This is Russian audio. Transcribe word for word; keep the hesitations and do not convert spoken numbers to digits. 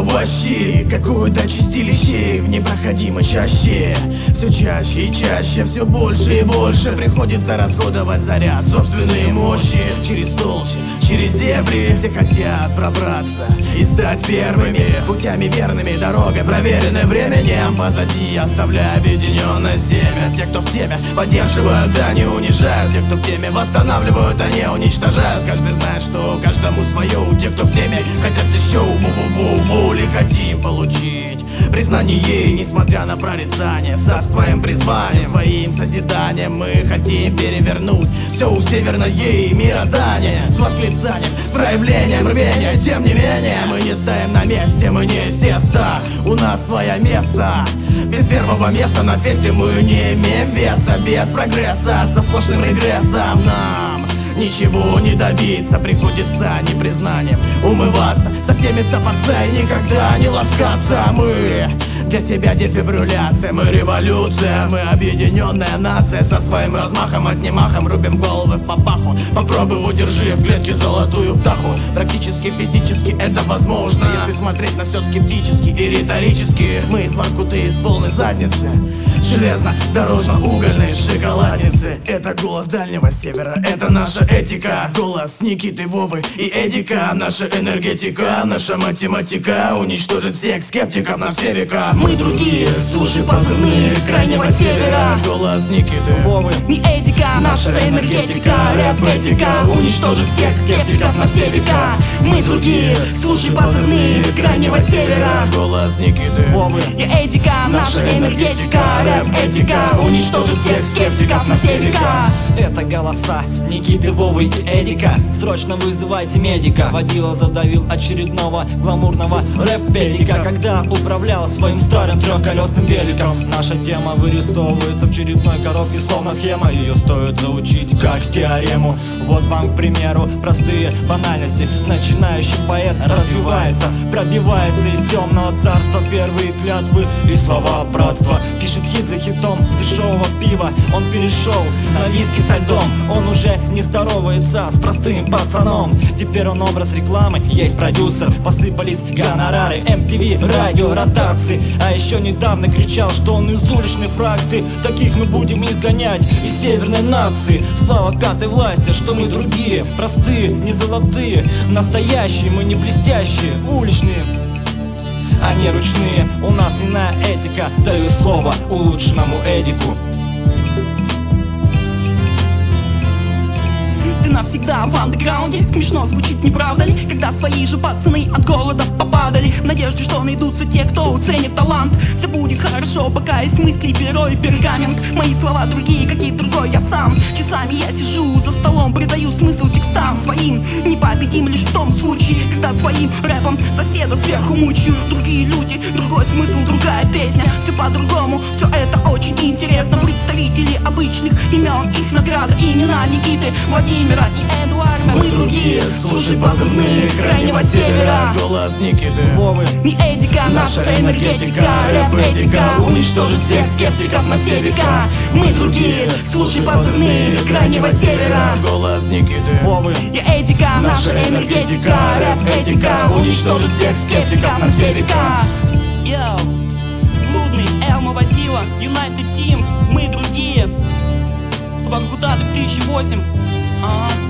овощи, какую-то чистилище в непроходимой чаще. Все чаще и чаще, все больше и больше приходится расходовать заряд собственной мощи. Через толщи, через дебри все хотят пробраться и стать первыми путями верными, дорогой проверенной временем. Позади оставляя объединенное семя. Те, кто в теме, поддерживают, а не унижают. Те, кто в теме, восстанавливают, а не уничтожают. Каждый знает, что каждому свое. У тех, кто в теме, хотят еще ву-ву-ву-ву. Ли хотим получить признание, несмотря на прорицание, со своим призванием, своим созиданием мы хотим перевернуть все у северное мироздание. С восклицанием, с проявлением рвения. Тем не менее, мы не стоим на месте, мы не естественно. У нас свое место. Без первого места на фесте мы не имеем веса. Без прогресса, со сплошным регрессом нам ничего не добиться, приходится непризнанием умываться, со всеми цапаться и никогда не ласкаться. Мы для себя дефибрилляция, мы революция, мы объединенная нация. Со своим размахом, отнимахом рубим головы в папаху. Попробуй удержи в клетке золотую птаху. Практически физически это возможно, если смотреть на все скептически и риторически. Мы из Воркуты, из полной задницы, железно-дорожно-угольные шоколадницы. Это голос Дальнего Севера, это наша этика. Голос Никиты, Вовы и Эдика. Наша энергетика, наша математика уничтожит всех скептиков на все века. Мы другие, слушай позывные Крайнего Севера. Голос Никиты, Вовы и Эдика. Наша энергетика, рэп-этика уничтожит всех скептиков на все века. Мы другие, слушай позывные Крайнего Севера. Голос Никиты, Вовы и Эдика. Наша энергетика, рэп-этика уничтожит всех скептиков на все века. Это голоса Никиты, Вовы и Эдика. Срочно вызывайте медика. Водила задавил очередного гламурного рэп-педика, когда управлял своим старым трехколесным великом. Наша тема вырисовывается в черепной коробке, словно схема. Ее стоит заучить как теорему. Вот вам, к примеру, простые банальности. Начинающий поэт развивается, пробивается из темного царства. Первые клятвы и слова братства. Пишет хит за хитом дешевого пива. Он перешел на виски со льдом. Он уже не здоровается с простым пацаном. Теперь он образ рекламы, есть продюсер. Посыпались гонорары, эм ти ви, радио, ротации. А еще недавно кричал, что он из уличной фракции. Таких мы будем изгонять из северной нации. Слава пятой власти, что мы другие, простые, не золотые, настоящие, мы не блестящие, уличные, а не ручные. У нас иная этика, даю слово улучшенному Эдику. Ты навсегда в андеграунде. Смешно звучит, не правда ли? Когда свои же пацаны от голода попадали, в надежде, что найдутся те, кто уценит талант. Все будет хорошо, пока есть мысли, перо и пергамент. Мои слова другие, как и другой я сам. Часами я сижу за столом, придаю смысл текстам своим. Непобедим лишь в том случае, когда своим рэпом соседа сверху мучают. Другие люди, другой смысл, другая песня. Все по-другому, все это очень интересно. Представители обычных имен, их награда, имена Никиты, Владимира и Эдуарда. Мы другие, слушай позывные Крайнего Севера. Голос Никиты, Вовы и Эдика. Наша энергетика, рэп-этика уничтожит всех скептиков на все века. Мы другие, слушай позывные Крайнего Севера. Голос Никиты, Вовы и Эдика. Наша энергетика, рэп-этика уничтожит всех скептиков на все века. Йоу, Лудный, Элма Водила, United Team. Мы другие. Воркута две тысячи восемь. Uh-huh.